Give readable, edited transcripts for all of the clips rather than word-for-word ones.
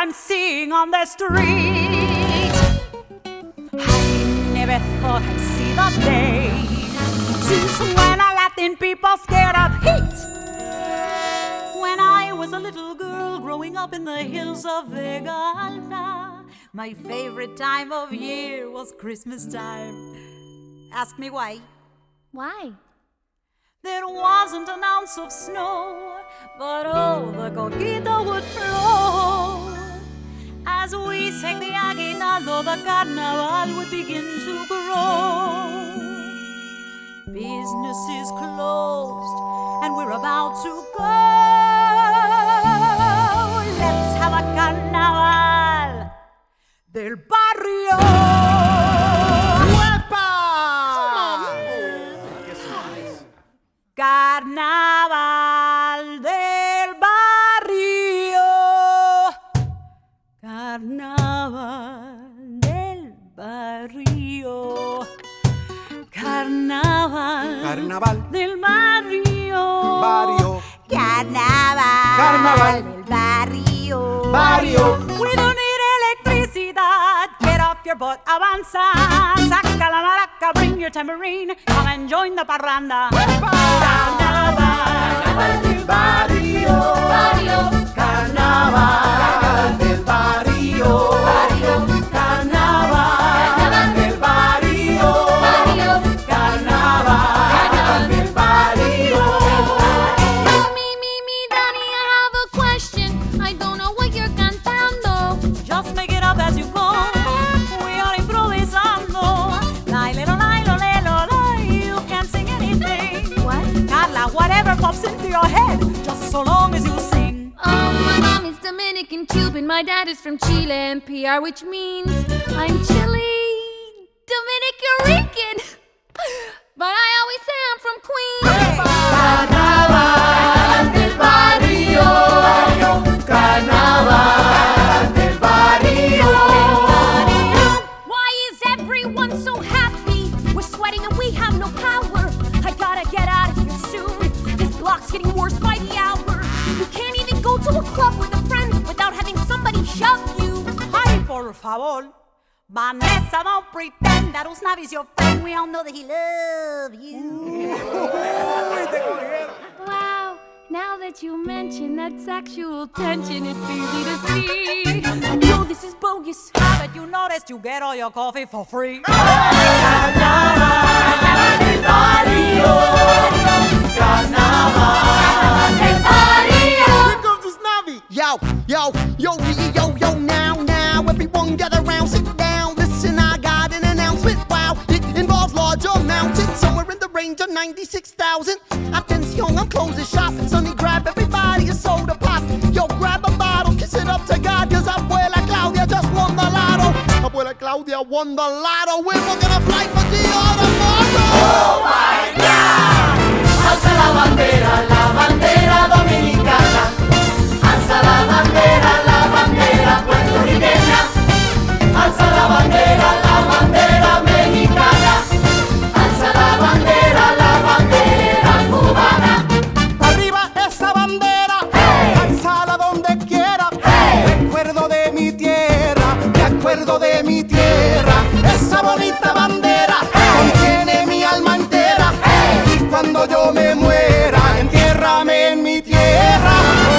and sing on the street. I never thought I'd see the day since when a Latin people scared of heat. When I was a little girl growing up in the hills of Vega Alta, my favorite time of year was Christmas time. Ask me why. Why? There wasn't an ounce of snow, but oh, the coquito would flow. As we sang the aguinaldo, the carnaval would begin to grow. Business is closed, and we're about to go. Let's have a carnaval del barrio. Carnaval del barrio. Carnaval del barrio. Carnaval. Carnaval del barrio. Barrio. Carnaval. Carnaval del barrio. Barrio. We don't need electricidad. Get off your butt, avanza. Saca la maraca, bring your tambourine. Come and join the parranda. Carnaval del barrio. Barrio. Carnaval del barrio. Carnaval del barrio. Carnaval del barrio. Me, Daddy, I have a question. I don't know what you're cantando. Just make it up as you go. We are improvisando. You can't sing anything. What? Carla, whatever pops into your head, just so long as you sing. Oh, my mom is Dominican, Cuban. My dad is from Chile and PR, which means I'm Chile, Dominican Rican. But I always say I'm from Queens. Carnaval del barrio. Carnaval del barrio. Why is everyone so happy? We're sweating and we have no power. I gotta get out of here soon. This block's getting worse by the hour. You can't even go to a club with a friend without having somebody shove you. Ay, por favor. Vanessa, don't pretend that Usnavi's your friend. We all know that he loves you. Wow, now that you mention that sexual tension, it's easy to see. No, this is bogus. Haven't you noticed you get all your coffee for free? Carnaval del barrio. Carnaval del barrio. Here comes the Snavi. Yo, now. Everyone gather round, sit down. Listen, I got an announcement. Wow, it involves large amounts. It's somewhere in the range of 96,000. Attention, I'm closing shop. Sonny, grab everybody a soda pop. Yo, grab a bottle, kiss it up to God, cause Abuela Claudia just won the lotto. Abuela Claudia won the lotto. We're gonna fly for the tomorrow. Oh my God! Alza la bandera dominicana. Alza la bandera puertorriqueña. Alza la bandera mexicana. Alza la bandera cubana. Arriba esa bandera, hey. Alzala donde quiera. Hey. Recuerdo de mi tierra, me acuerdo de mi tierra. Esa bonita bandera, hey. Contiene mi alma entera. Hey. Y cuando yo me muera, entiérrame en mi tierra.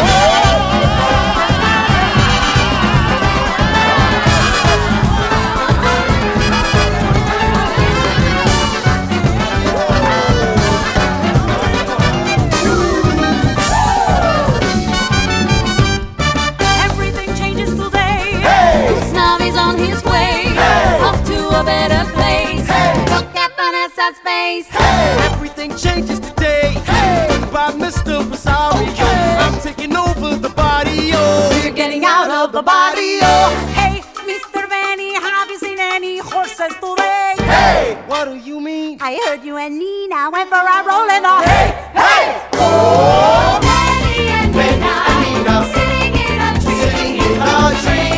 Everything changes today. Hey. Snavi's on his way, Hey. off to a better place. Hey. Look at Vanessa's face. Hey. Everything changes today. Hey. By Mr. Vasari. Okay. I'm taking over the barrio. We're getting out of the barrio. Hey, Mr. Benny, have you seen any horses today? Hey. What do you mean? I heard you and Nina went for a roll in the Hey. Hey. Oh. Benny and Nina, Nina. sitting in a tree. Sitting in a tree.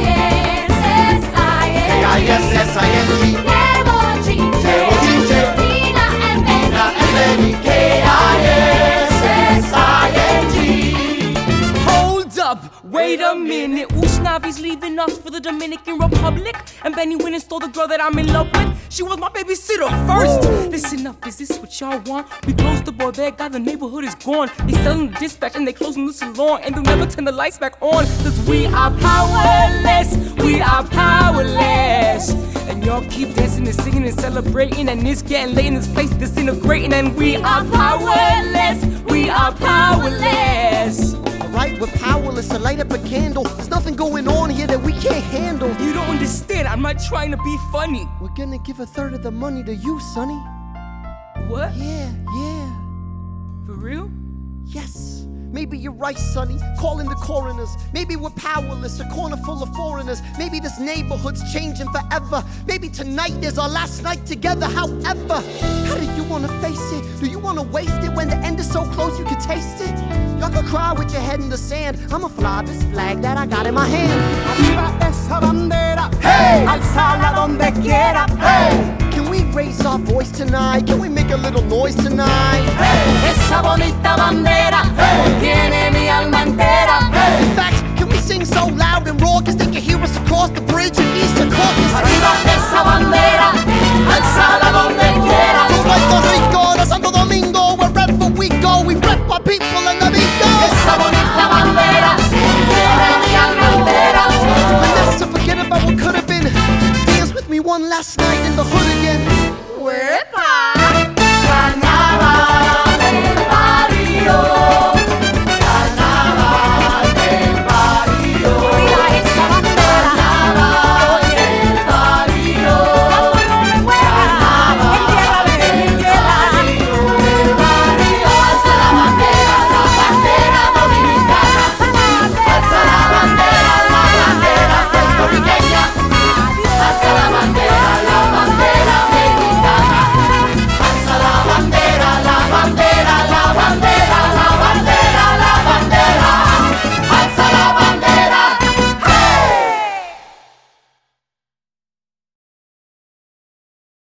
K-I-S-S-I-N-G. Llevo chinche. Nina and Benny. K-I-S-S-I-N-G. Hold up. Wait Wait a minute, Usnavi's leaving us for the Dominican Republic, and Benny went and stole the girl that I'm in love with. She was my babysitter first. Listen up, is this what y'all want? We closed the bodega, the neighborhood is gone. They selling the dispatch and they closing the salon, and they'll never turn the lights back on. Cause we are powerless, we are powerless. And y'all keep dancing and singing and celebrating, and it's getting late in this place disintegrating, and we are powerless, we are powerless. Alright, we're powerless to light up a candle. There's nothing going on here that we can't handle. You don't understand, I'm not trying to be funny. We're gonna give 1/3 of the money to you, Sonny. What? Yeah. For real? Yes. Maybe you're right, Sonny. Call in the coroners. Maybe we're powerless, a corner full of foreigners. Maybe this neighborhood's changing forever. Maybe tonight is our last night together. However, how do you wanna face it? Do you wanna waste it when the end is so close you can taste it? Y'all can cry with your head in the sand. I'ma fly this flag that I got in my hand. Arriba esa bandera, Hey! alzala donde quiera, Hey! Can we raise our voice tonight? Can we make a little noise tonight? esa bonita bandera, tiene mi alma entera. In fact, can we sing so loud and raucous they can hear us across the bridge in Eastern Caucus? Arriba esa bandera, alzala donde quiera. From Puerto Rico to Santo Domingo, wherever we go, we rep our people and the beat goes. Esa bonita bandera, tiene mi alma entera. And that's to forget about what could have been. Dance with me one last night in the hood again.